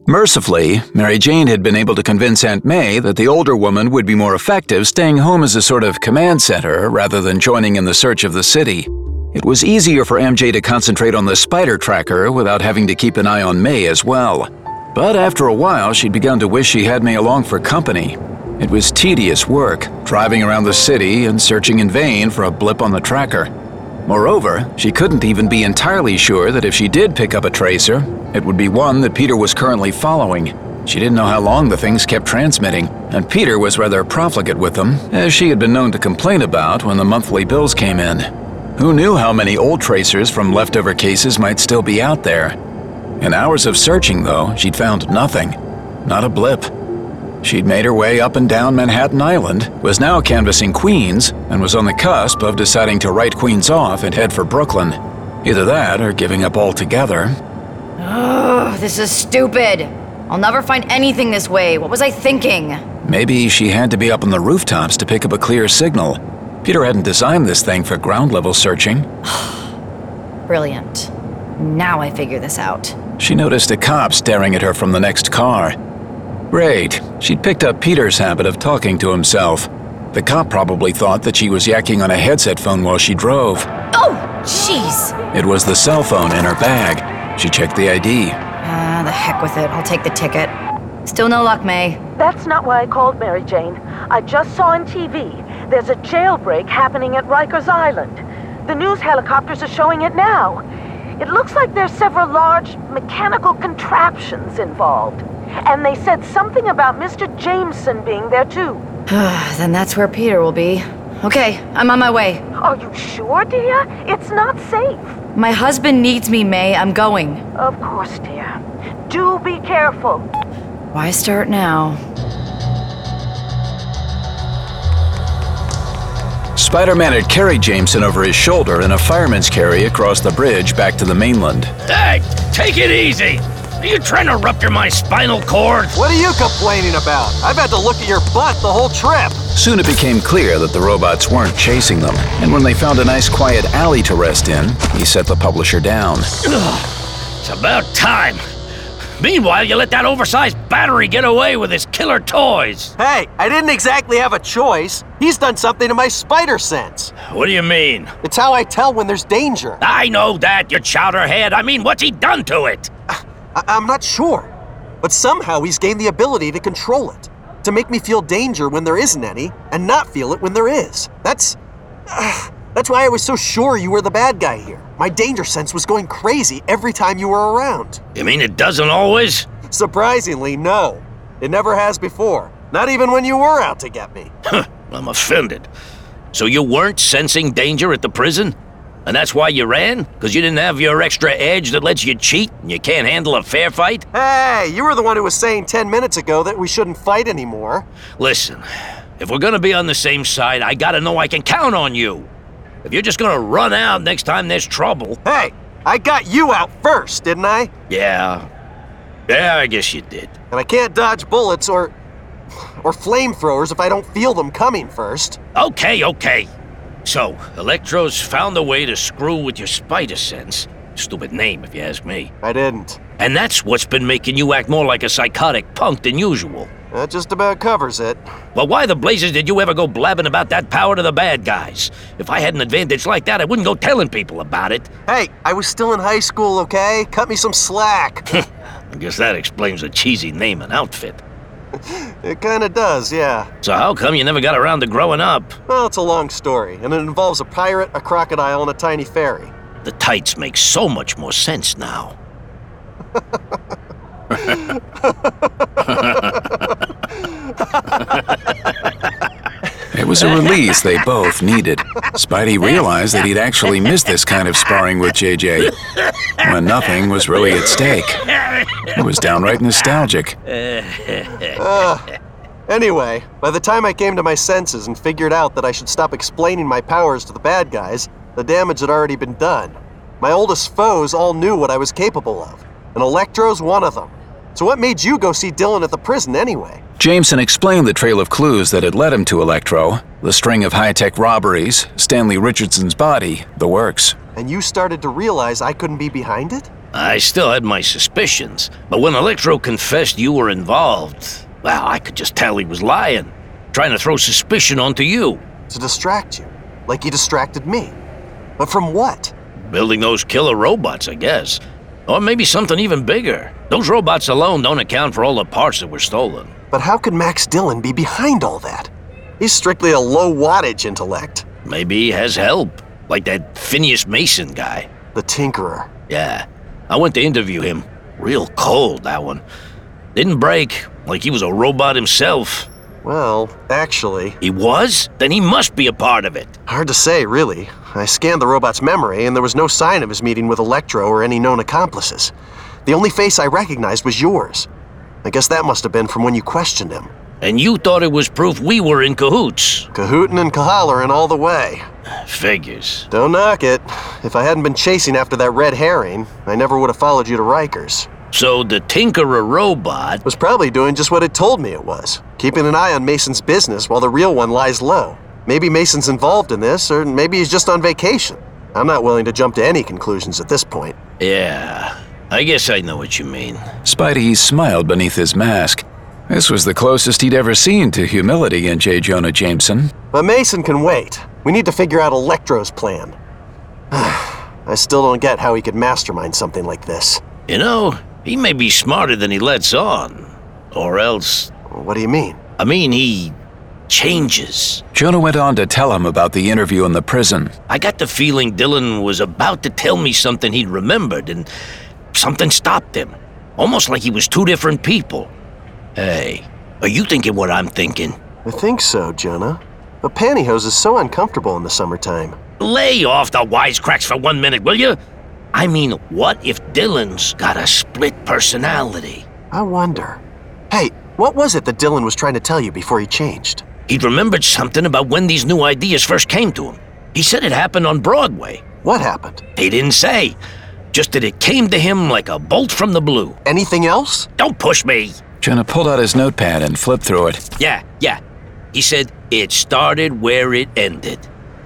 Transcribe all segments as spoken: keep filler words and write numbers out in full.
Mercifully, Mary Jane had been able to convince Aunt May that the older woman would be more effective staying home as a sort of command center rather than joining in the search of the city. It was easier for M J to concentrate on the spider tracker without having to keep an eye on May as well. But after a while, she'd begun to wish she had May along for company. It was tedious work, driving around the city and searching in vain for a blip on the tracker. Moreover, she couldn't even be entirely sure that if she did pick up a tracer, it would be one that Peter was currently following. She didn't know how long the things kept transmitting, and Peter was rather profligate with them, as she had been known to complain about when the monthly bills came in. Who knew how many old tracers from leftover cases might still be out there? In hours of searching, though, she'd found nothing. Not a blip. She'd made her way up and down Manhattan Island, was now canvassing Queens, and was on the cusp of deciding to write Queens off and head for Brooklyn. Either that or giving up altogether. Ugh, this is stupid. I'll never find anything this way. What was I thinking? Maybe she had to be up on the rooftops to pick up a clear signal. Peter hadn't designed this thing for ground-level searching. Brilliant. Now I figure this out. She noticed a cop staring at her from the next car. Great. She'd picked up Peter's habit of talking to himself. The cop probably thought that she was yakking on a headset phone while she drove. Oh, jeez! It was the cell phone in her bag. She checked the I D. Ah, the heck with it. I'll take the ticket. Still no luck, May. That's not why I called, Mary Jane. I just saw on T V. There's a jailbreak happening at Rikers Island. The news helicopters are showing it now. It looks like there's several large mechanical contraptions involved. And they said something about Mister Jameson being there too. Then that's where Peter will be. Okay, I'm on my way. Are you sure, dear? It's not safe. My husband needs me, May. I'm going. Of course, dear. Do be careful. Why start now? Spider-Man had carried Jameson over his shoulder in a fireman's carry across the bridge back to the mainland. Hey, take it easy! Are you trying to rupture my spinal cord? What are you complaining about? I've had to look at your butt the whole trip. Soon it became clear that the robots weren't chasing them, and when they found a nice quiet alley to rest in, he set the publisher down. Ugh, it's about time. Meanwhile, you let that oversized battery get away with his killer toys. Hey, I didn't exactly have a choice. He's done something to my spider sense. What do you mean? It's how I tell when there's danger. I know that, you chowderhead. I mean, what's he done to it? I- I'm not sure, but somehow he's gained the ability to control it, to make me feel danger when there isn't any, and not feel it when there is. That's... Uh, that's why I was so sure you were the bad guy here. My danger sense was going crazy every time you were around. You mean it doesn't always? Surprisingly, no. It never has before. Not even when you were out to get me. I'm offended. So you weren't sensing danger at the prison? And that's why you ran? Because you didn't have your extra edge that lets you cheat and you can't handle a fair fight? Hey, you were the one who was saying ten minutes ago that we shouldn't fight anymore. Listen, if we're gonna be on the same side, I gotta know I can count on you. If you're just gonna run out next time there's trouble... Hey, I got you out first, didn't I? Yeah. Yeah, I guess you did. And I can't dodge bullets or... or flamethrowers if I don't feel them coming first. Okay, okay. So, Electro's found a way to screw with your spider sense. Stupid name, if you ask me. I didn't. And that's what's been making you act more like a psychotic punk than usual. That just about covers it. Well, why the blazes did you ever go blabbing about that power to the bad guys? If I had an advantage like that, I wouldn't go telling people about it. Hey, I was still in high school, okay? Cut me some slack. I guess that explains the cheesy name and outfit. It kinda does, yeah. So how come you never got around to growing up? Well, it's a long story, and it involves a pirate, a crocodile, and a tiny fairy. The tights make so much more sense now. It was a release they both needed. Spidey realized that he'd actually missed this kind of sparring with J J, when nothing was really at stake. It was downright nostalgic. Uh, anyway, by the time I came to my senses and figured out that I should stop explaining my powers to the bad guys, the damage had already been done. My oldest foes all knew what I was capable of, and Electro's one of them. So what made you go see Dylan at the prison anyway? Jameson explained the trail of clues that had led him to Electro, the string of high-tech robberies, Stanley Richardson's body, the works. And you started to realize I couldn't be behind it? I still had my suspicions, but when Electro confessed you were involved, well, I could just tell he was lying, trying to throw suspicion onto you. To distract you, like he distracted me. But from what? Building those killer robots, I guess. Or maybe something even bigger. Those robots alone don't account for all the parts that were stolen. But how could Max Dillon be behind all that? He's strictly a low-wattage intellect. Maybe he has help, like that Phineas Mason guy. The Tinkerer. Yeah, I went to interview him. Real cold, that one. Didn't break, like he was a robot himself. Well, actually... He was? Then he must be a part of it. Hard to say, really. I scanned the robot's memory, and there was no sign of his meeting with Electro or any known accomplices. The only face I recognized was yours. I guess that must have been from when you questioned him. And you thought it was proof we were in cahoots. Cahootin' and cahollerin' all the way. Figures. Don't knock it. If I hadn't been chasing after that red herring, I never would have followed you to Rikers. So the Tinkerer robot... Was probably doing just what it told me it was. Keeping an eye on Mason's business while the real one lies low. Maybe Mason's involved in this, or maybe he's just on vacation. I'm not willing to jump to any conclusions at this point. Yeah, I guess I know what you mean. Spidey smiled beneath his mask. This was the closest he'd ever seen to humility in J. Jonah Jameson. But Mason can wait. We need to figure out Electro's plan. I still don't get how he could mastermind something like this. You know, he may be smarter than he lets on. Or else... What do you mean? I mean, he... changes. Jonah went on to tell him about the interview in the prison. I got the feeling Dillon was about to tell me something he'd remembered, and something stopped him. Almost like he was two different people. Hey, are you thinking what I'm thinking? I think so, Jonah. But pantyhose is so uncomfortable in the summertime. Lay off the wisecracks for one minute, will you? I mean, what if Dillon's got a split personality? I wonder. Hey, what was it that Dillon was trying to tell you before he changed? He'd remembered something about when these new ideas first came to him. He said it happened on Broadway. What happened? He didn't say. Just that it came to him like a bolt from the blue. Anything else? Don't push me. Jonah pulled out his notepad and flipped through it. Yeah, yeah. He said it started where it ended.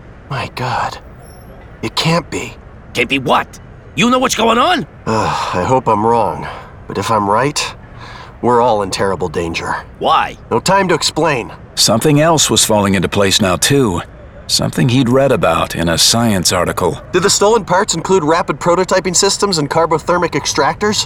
My God. It can't be. Can't be what? You know what's going on? Uh, I hope I'm wrong. But if I'm right, we're all in terrible danger. Why? No time to explain. Something else was falling into place now, too. Something he'd read about in a science article. Did the stolen parts include rapid prototyping systems and carbothermic extractors?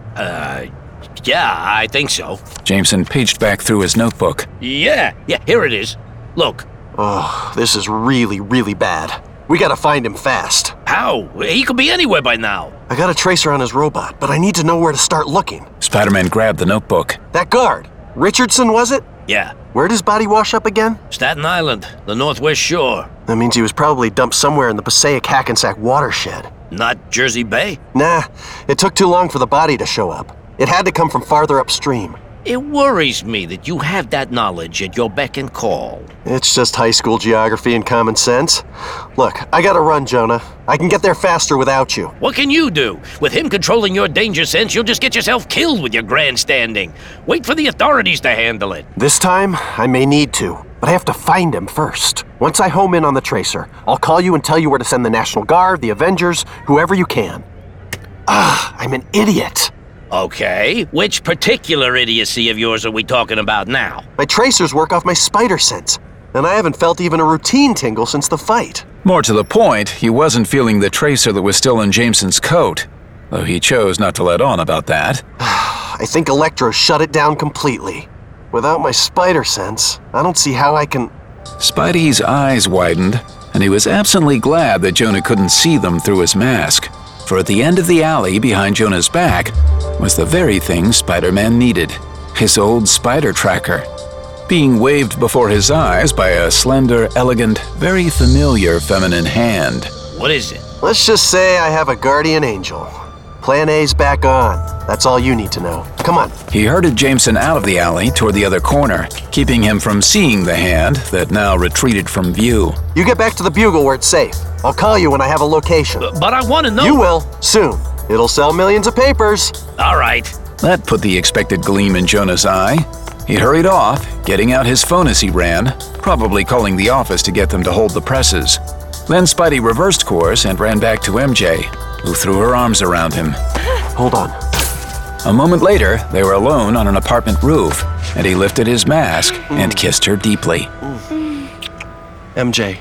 Uh, yeah, I think so. Jameson paged back through his notebook. Yeah, yeah, here it is. Look. Oh, this is really, really bad. We gotta find him fast. How? He could be anywhere by now. I got a tracer on his robot, but I need to know where to start looking. Spider-Man grabbed the notebook. That guard. Richardson, was it? Yeah. Where'd his body wash up again? Staten Island, the Northwest Shore. That means he was probably dumped somewhere in the Passaic Hackensack watershed. Not Jersey Bay? Nah, it took too long for the body to show up. It had to come from farther upstream. It worries me that you have that knowledge at your beck and call. It's just high school geography and common sense. Look, I gotta run, Jonah. I can get there faster without you. What can you do? With him controlling your danger sense, you'll just get yourself killed with your grandstanding. Wait for the authorities to handle it. This time, I may need to, but I have to find him first. Once I home in on the tracer, I'll call you and tell you where to send the National Guard, the Avengers, whoever you can. Ah, I'm an idiot. Okay, which particular idiocy of yours are we talking about now? My tracers work off my spider sense, and I haven't felt even a routine tingle since the fight. More to the point, he wasn't feeling the tracer that was still in Jameson's coat, though he chose not to let on about that. I think Electro shut it down completely. Without my spider sense, I don't see how I can... Spidey's eyes widened, and he was absently glad that Jonah couldn't see them through his mask. For at the end of the alley behind Jonah's back was the very thing Spider-Man needed, his old spider tracker, being waved before his eyes by a slender, elegant, very familiar feminine hand. What is it? Let's just say I have a guardian angel. Plan A's back on. That's all you need to know. Come on. He herded Jameson out of the alley toward the other corner, keeping him from seeing the hand that now retreated from view. You get back to the Bugle where it's safe. I'll call you when I have a location. Uh, but I want to know... You will, soon. It'll sell millions of papers. All right. That put the expected gleam in Jonah's eye. He hurried off, getting out his phone as he ran, probably calling the office to get them to hold the presses. Then Spidey reversed course and ran back to M J, who threw her arms around him. hold on. A moment later, they were alone on an apartment roof, and he lifted his mask and kissed her deeply. M J,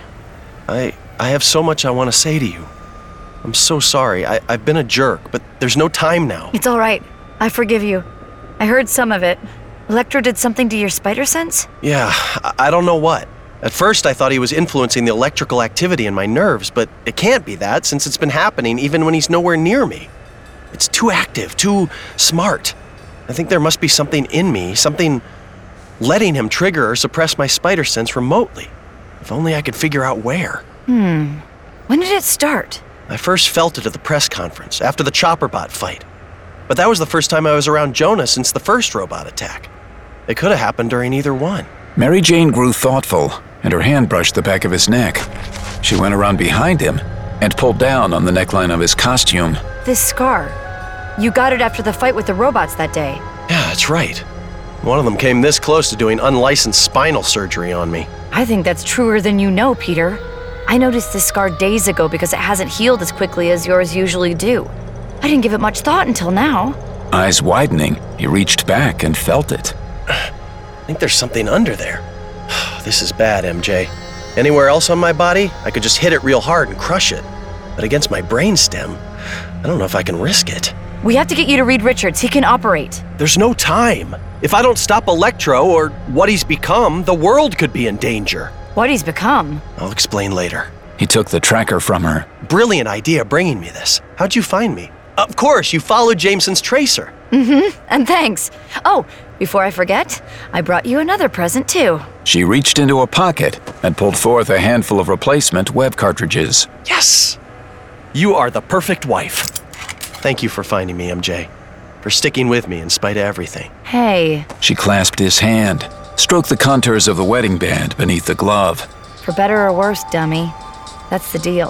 I I have so much I want to say to you. I'm so sorry. I, I've been a jerk, but there's no time now. It's all right. I forgive you. I heard some of it. Electro did something to your spider sense? Yeah, I, I don't know what. At first, I thought he was influencing the electrical activity in my nerves, but it can't be that since it's been happening even when he's nowhere near me. It's too active, too smart. I think there must be something in me, something letting him trigger or suppress my spider sense remotely. If only I could figure out where. Hmm. When did it start? I first felt it at the press conference, after the Chopperbot fight. But that was the first time I was around Jonah since the first robot attack. It could have happened during either one. Mary Jane grew thoughtful, and her hand brushed the back of his neck. She went around behind him and pulled down on the neckline of his costume. This scar. You got it after the fight with the robots that day. Yeah, that's right. One of them came this close to doing unlicensed spinal surgery on me. I think that's truer than you know, Peter. I noticed this scar days ago because it hasn't healed as quickly as yours usually do. I didn't give it much thought until now. Eyes widening, he reached back and felt it. I think there's something under there. This is bad, M J. Anywhere else on my body, I could just hit it real hard and crush it. But against my brainstem, I don't know if I can risk it. We have to get you to Reed Richards. He can operate. There's no time. If I don't stop Electro, or what he's become, the world could be in danger. What he's become? I'll explain later. He took the tracker from her. Brilliant idea bringing me this. How'd you find me? Of course, you followed Jameson's tracer. Mm-hmm, and thanks. Oh, before I forget, I brought you another present too. She reached into a pocket and pulled forth a handful of replacement web cartridges. Yes! You are the perfect wife. Thank you for finding me, M J. For sticking with me in spite of everything. Hey. She clasped his hand, stroked the contours of the wedding band beneath the glove. For better or worse, dummy. That's the deal.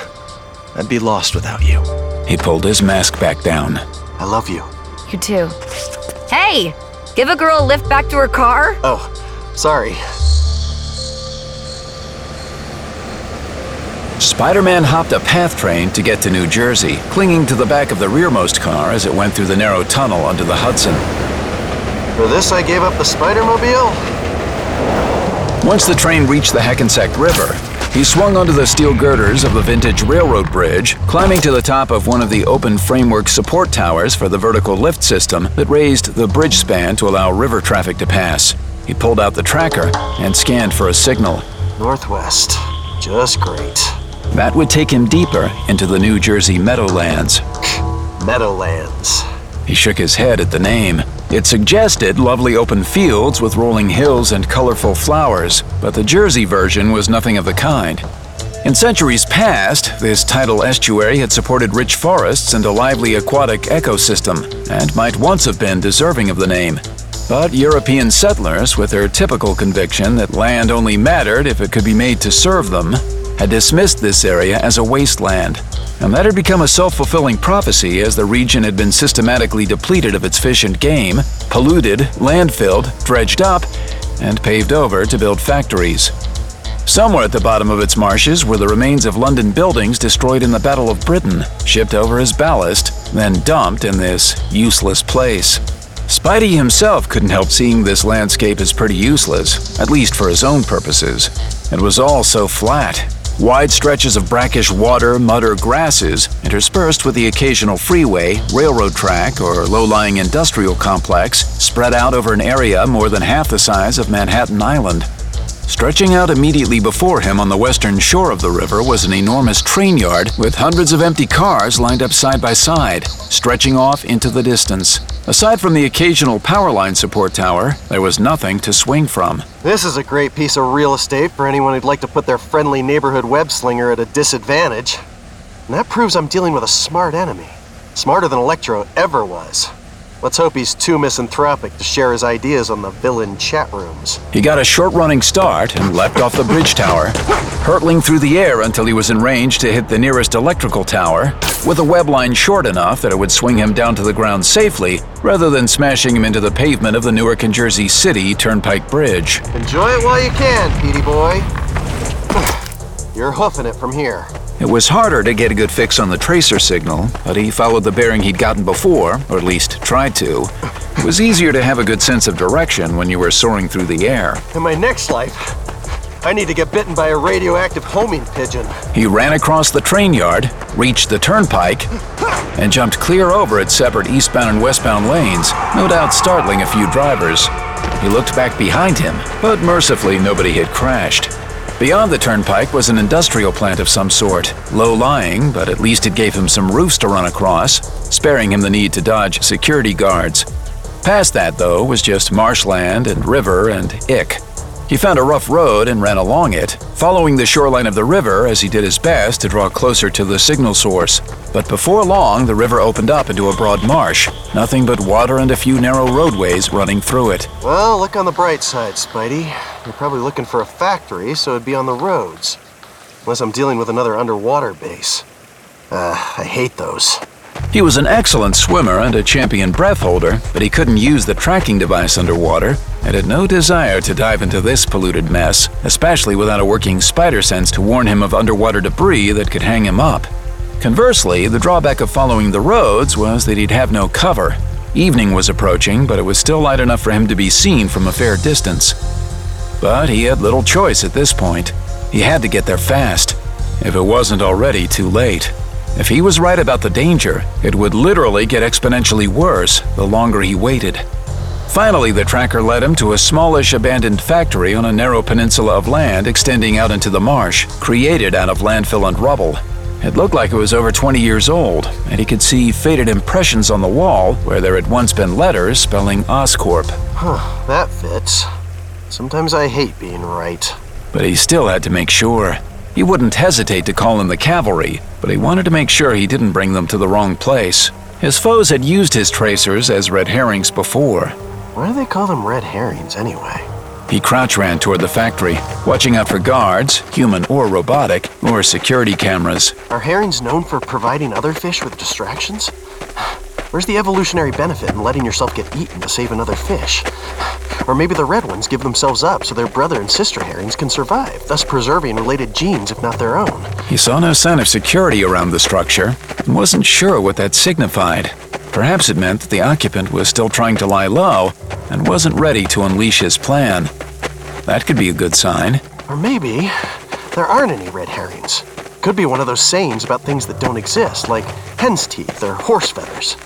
I'd be lost without you. He pulled his mask back down. I love you. You too. Hey! Give a girl a lift back to her car? Oh, sorry. Spider-Man hopped a PATH train to get to New Jersey, clinging to the back of the rearmost car as it went through the narrow tunnel under the Hudson. For this, I gave up the Spider-Mobile? Once the train reached the Hackensack River, he swung onto the steel girders of the vintage railroad bridge, climbing to the top of one of the open framework support towers for the vertical lift system that raised the bridge span to allow river traffic to pass. He pulled out the tracker and scanned for a signal. Northwest. Just great. That would take him deeper into the New Jersey Meadowlands. Meadowlands. He shook his head at the name. It suggested lovely open fields with rolling hills and colorful flowers, but the Jersey version was nothing of the kind. In centuries past, this tidal estuary had supported rich forests and a lively aquatic ecosystem, and might once have been deserving of the name. But European settlers, with their typical conviction that land only mattered if it could be made to serve them, had dismissed this area as a wasteland. And that had become a self-fulfilling prophecy as the region had been systematically depleted of its fish and game, polluted, landfilled, dredged up, and paved over to build factories. Somewhere at the bottom of its marshes were the remains of London buildings destroyed in the Battle of Britain, shipped over as ballast, then dumped in this useless place. Spidey himself couldn't help seeing this landscape as pretty useless, at least for his own purposes. It was all so flat. Wide stretches of brackish water, mud, or grasses, interspersed with the occasional freeway, railroad track, or low-lying industrial complex, spread out over an area more than half the size of Manhattan Island. Stretching out immediately before him on the western shore of the river was an enormous train yard with hundreds of empty cars lined up side by side, stretching off into the distance. Aside from the occasional power line support tower, there was nothing to swing from. This is a great piece of real estate for anyone who'd like to put their friendly neighborhood web slinger at a disadvantage. And that proves I'm dealing with a smart enemy. Smarter than Electro ever was. Let's hope he's too misanthropic to share his ideas on the villain chat rooms. He got a short-running start and leapt off the bridge tower, hurtling through the air until he was in range to hit the nearest electrical tower, with a web line short enough that it would swing him down to the ground safely, rather than smashing him into the pavement of the Newark and Jersey City Turnpike Bridge. Enjoy it while you can, Petey boy. You're hoofing it from here. It was harder to get a good fix on the tracer signal, but he followed the bearing he'd gotten before, or at least tried to. It was easier to have a good sense of direction when you were soaring through the air. In my next life, I need to get bitten by a radioactive homing pigeon. He ran across the train yard, reached the turnpike, and jumped clear over its separate eastbound and westbound lanes, no doubt startling a few drivers. He looked back behind him, but mercifully nobody had crashed. Beyond the turnpike was an industrial plant of some sort, low-lying, but at least it gave him some roofs to run across, sparing him the need to dodge security guards. Past that, though, was just marshland and river and ick. He found a rough road and ran along it, following the shoreline of the river as he did his best to draw closer to the signal source. But before long, the river opened up into a broad marsh, nothing but water and a few narrow roadways running through it. Well, look on the bright side, Spidey. You're probably looking for a factory, so it'd be on the roads. Unless I'm dealing with another underwater base. Uh, I hate those. He was an excellent swimmer and a champion breath holder, but he couldn't use the tracking device underwater and had no desire to dive into this polluted mess, especially without a working spider sense to warn him of underwater debris that could hang him up. Conversely, the drawback of following the roads was that he'd have no cover. Evening was approaching, but it was still light enough for him to be seen from a fair distance. But he had little choice at this point. He had to get there fast, if it wasn't already too late. If he was right about the danger, it would literally get exponentially worse the longer he waited. Finally, the tracker led him to a smallish abandoned factory on a narrow peninsula of land extending out into the marsh, created out of landfill and rubble. It looked like it was over twenty years old, and he could see faded impressions on the wall where there had once been letters spelling Oscorp. Huh, that fits. Sometimes I hate being right. But he still had to make sure. He wouldn't hesitate to call in the cavalry, but he wanted to make sure he didn't bring them to the wrong place. His foes had used his tracers as red herrings before. Why do they call them red herrings anyway? He crouch ran toward the factory, watching out for guards, human or robotic, or security cameras. Are herrings known for providing other fish with distractions? Where's the evolutionary benefit in letting yourself get eaten to save another fish? Or maybe the red ones give themselves up so their brother and sister herrings can survive, thus preserving related genes if not their own. He saw no sign of security around the structure and wasn't sure what that signified. Perhaps it meant that the occupant was still trying to lie low and wasn't ready to unleash his plan. That could be a good sign. Or maybe there aren't any red herrings. Could be one of those sayings about things that don't exist, like hen's teeth or horse feathers.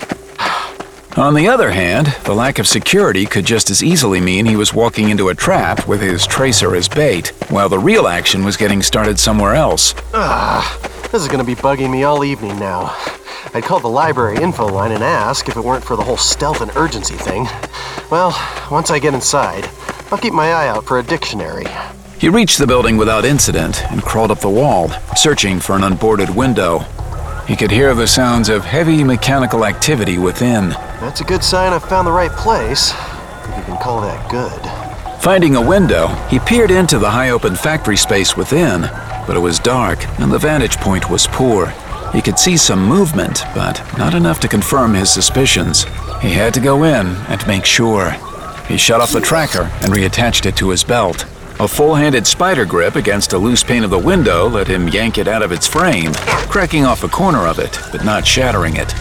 On the other hand, the lack of security could just as easily mean he was walking into a trap with his tracer as bait, while the real action was getting started somewhere else. Ah, this is gonna be bugging me all evening now. I'd call the library info line and ask if it weren't for the whole stealth and urgency thing. Well, once I get inside, I'll keep my eye out for a dictionary. He reached the building without incident and crawled up the wall, searching for an unboarded window. He could hear the sounds of heavy mechanical activity within. That's a good sign I've found the right place, if you can call that good. Finding a window, he peered into the high open factory space within, but it was dark and the vantage point was poor. He could see some movement, but not enough to confirm his suspicions. He had to go in and make sure. He shut off the tracker and reattached it to his belt. A full-handed spider grip against a loose pane of the window let him yank it out of its frame, cracking off a corner of it, but not shattering it.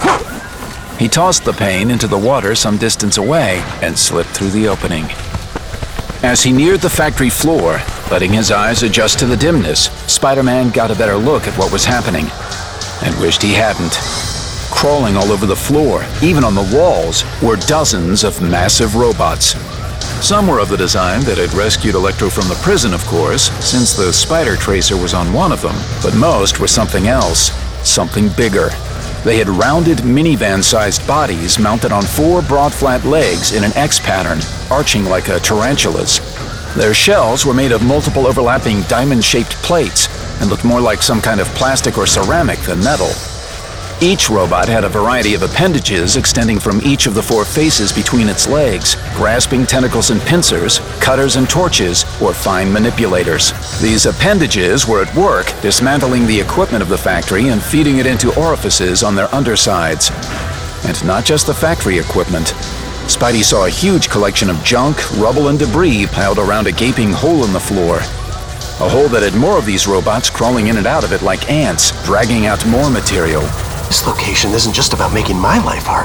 He tossed the pane into the water some distance away and slipped through the opening. As he neared the factory floor, letting his eyes adjust to the dimness, Spider-Man got a better look at what was happening, and wished he hadn't. Crawling all over the floor, even on the walls, were dozens of massive robots. Some were of the design that had rescued Electro from the prison, of course, since the spider tracer was on one of them, but most were something else, something bigger. They had rounded minivan-sized bodies mounted on four broad flat legs in an X pattern, arching like a tarantula's. Their shells were made of multiple overlapping diamond-shaped plates and looked more like some kind of plastic or ceramic than metal. Each robot had a variety of appendages extending from each of the four faces between its legs, grasping tentacles and pincers, cutters and torches, or fine manipulators. These appendages were at work dismantling the equipment of the factory and feeding it into orifices on their undersides. And not just the factory equipment. Spidey saw a huge collection of junk, rubble, and debris piled around a gaping hole in the floor. A hole that had more of these robots crawling in and out of it like ants, dragging out more material. This location isn't just about making my life harder.